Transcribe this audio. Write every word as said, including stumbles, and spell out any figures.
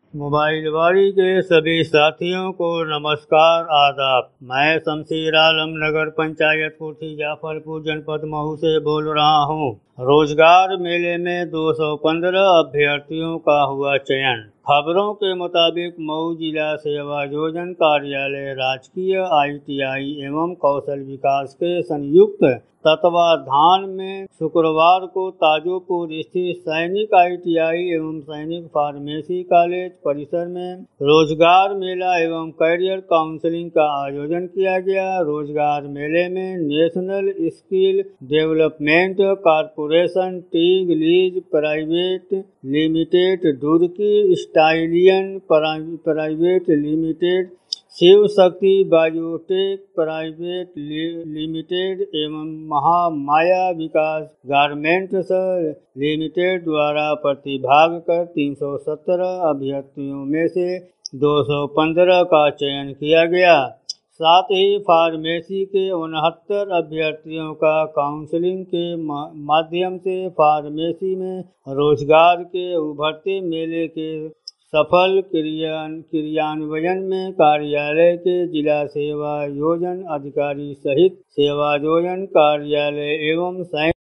मोबाइलवाड़ी के सभी साथियों को नमस्कार आदाब। मैं शमशीर आलम नगर पंचायत कोठी जाफरपुर जनपद महू से बोल रहा हूँ। रोजगार मेले में दो सौ पंद्रह अभ्यर्थियों का हुआ चयन। खबरों के मुताबिक मऊ जिला सेवा योजन कार्यालय राजकीय आई टी आई एवं कौशल विकास के संयुक्त तत्वाधान में शुक्रवार को ताजोपुर स्थित सैनिक आई टी आई एवं सैनिक फार्मेसी कॉलेज परिसर में रोजगार मेला एवं कैरियर काउंसलिंग का आयोजन किया गया। रोजगार मेले में नेशनल स्किल डेवलपमेंट कॉरपोरेशन टीग लीज प्राइवेट लिमिटेड, दुर्की स्टाइलियन private limited, Shiv Shakti biotech private limited एवं महामाया विकास गारमेंट्स लिमिटेड द्वारा प्रतिभाग कर तीन सौ सत्रह अभ्यर्थियों में से दो सौ पंद्रह का चयन किया गया। साथ ही फार्मेसी के उनहत्तर अभ्यर्थियों का काउंसलिंग के माध्यम से फार्मेसी में रोजगार के उभरते मेले के सफल क्रियान्वयन में कार्यालय के जिला सेवा योजन अधिकारी सहित सेवा योजन कार्यालय एवं